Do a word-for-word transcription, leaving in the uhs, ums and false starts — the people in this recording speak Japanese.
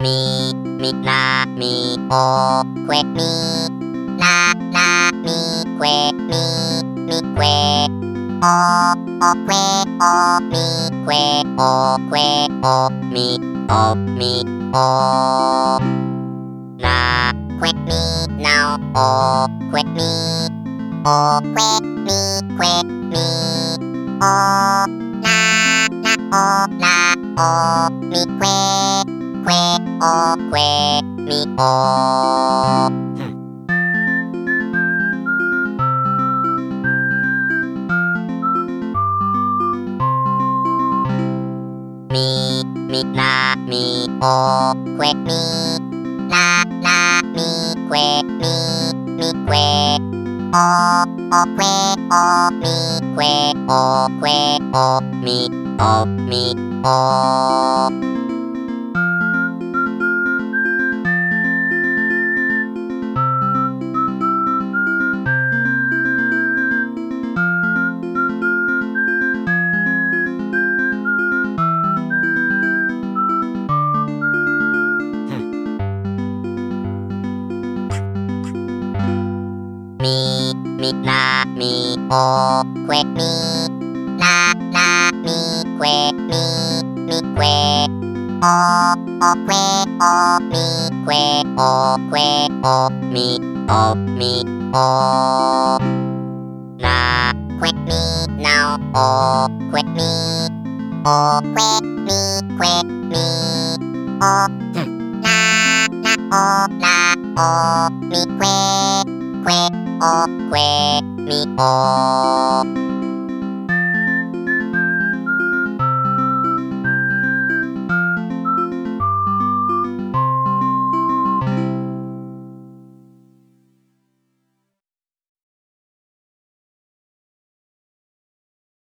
み、みなみおくえみ、ななみくえみ、みくえお、おくえおみくえおくえおみおみおなくえみなおくえみおくえみくえみおななおなおみくえくえおくえみおみ、みなみおくえみななみくえみみくえお、おくえおみくえおくえおみおみおみ、みなみおくえみななみくえみみくえお、おくえおみくえおくえおみおみおなくえみなおくえみおくえみくえみおななおなおみくえくえおくえみお